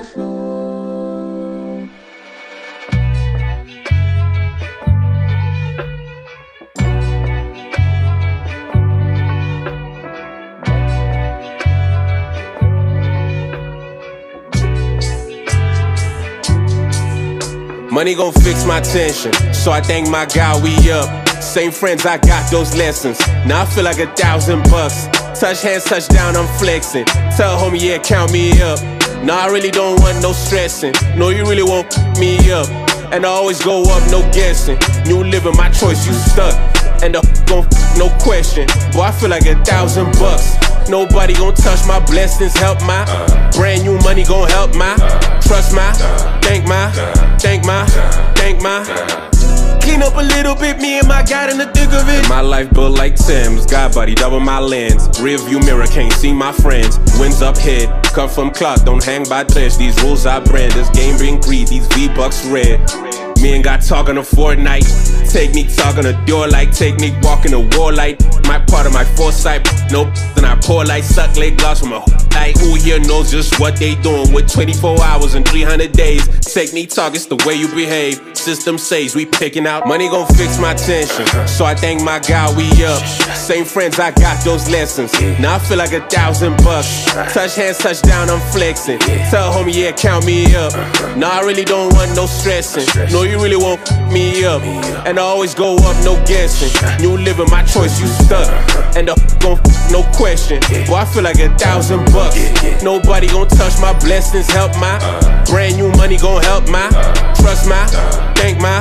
Money gon' fix my tension, so I thank my God we up. Same friends, I got those lessons. Now I feel like $1,000. Touch hands, touch down, I'm flexing. Tell homie, yeah, count me up. Nah, I really don't want no stressing. No, you really won't me up. And I always go up, no guessing. New living, my choice, you stuck. And the gon' no question. Boy, I feel like $1,000. Nobody gon' touch my blessings, help my brand new money gon' help my trust my, thank my. Clean up a little bit, me and my God in the thick of it. My life built like Tim's, God body, double my lens. Rear view mirror, can't see my friends. Winds up head, come from clock, don't hang by threads. These rules I brand, this game bring greed, these V-Bucks red. Me and God talking a Fortnite. Technique talking a door like technique, walking a war light. My part of my foresight, nope, then I pour like suck leg gloss from a like who here knows just what they doing with 24 hours and 300 days. Technique talk, it's the way you behave. System says we picking out. Money gon' fix my tension, so I thank my God we up. Same friends, I got those lessons. Now I feel like $1,000. Touch hands, touch down, I'm flexing. Tell homie, yeah, count me up. Nah, I really don't want no stressing. No, you really won't me up. And I always go up, no guessing. New living, my choice, you stuck. And the gon' no question. Boy, I feel like $1,000. Nobody gon' touch my blessings, help my brand new money gon' help my trust my, thank my.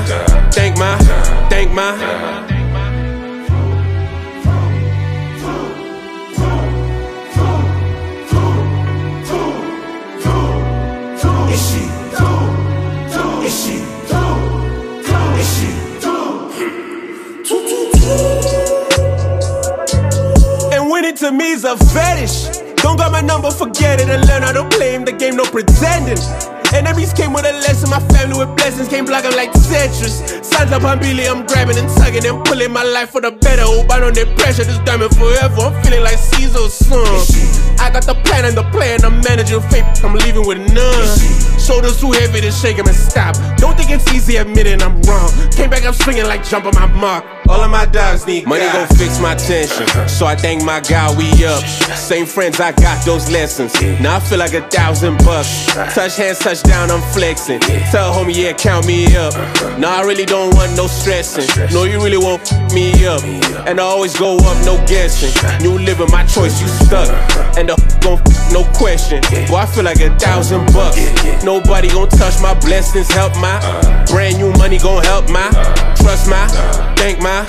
And winning to me is a fetish. Don't got my number, forget it, and learn how to play the game, no pretending. Enemies came with a lesson, my family with blessings, came block them like Tetris. Signs up on Billy, I'm grabbing and tugging and pulling my life for the better. Hope I don't need pressure, this diamond forever. I'm feeling like Caesar's son. I got the plan and the play and I'm managing fate, I'm leaving with none. Shoulders too heavy to shake them and stop. Don't think it's easy admitting I'm wrong. Came back, I'm swinging like jump on my mark. All of my dogs need money gon' fix my tension, so I thank my God we up. Same friends, I got those lessons. Now I feel like $1,000. Touch hands, touch down, I'm flexing. Tell homie, yeah, count me up. Nah, I really don't want no stressing. No, you really won't me up. And I always go up, no guessing. New living, my choice, you stuck. And the gon' no question. Boy, I feel like $1,000. Nobody gon' touch my blessings, help my brand new money gon' help my trust my, thank my.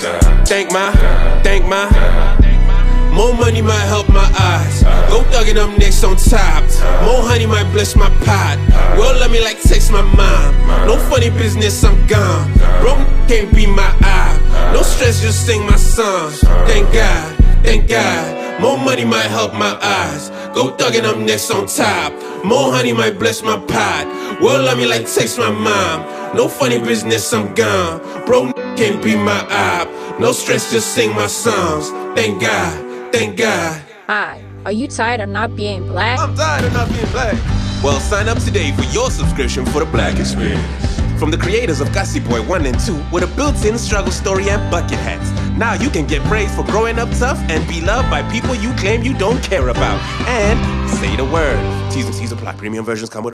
More money might help my eyes. Go thuggin' up next on top. More honey might bless my pot. Well, let me like text my mom. No funny business, I'm gone. Bro, can't be my eye. No stress, just sing my songs. Thank God, thank God. More money might help my eyes. Go thuggin' up next on top. More honey might bless my pot. Well, let me like text my mom. No funny business, I'm gone. Bro, can't be my eye. No stress, just sing my songs. Thank God, thank God. Hi, are you tired of not being black? I'm tired of not being black. Well, sign up today for your subscription for the Black Experience. From the creators of Gossip Boy 1 and 2, with a built-in struggle story and bucket hats. Now you can get praised for growing up tough and be loved by people you claim you don't care about. And say the word. T's and C's apply. Premium versions come with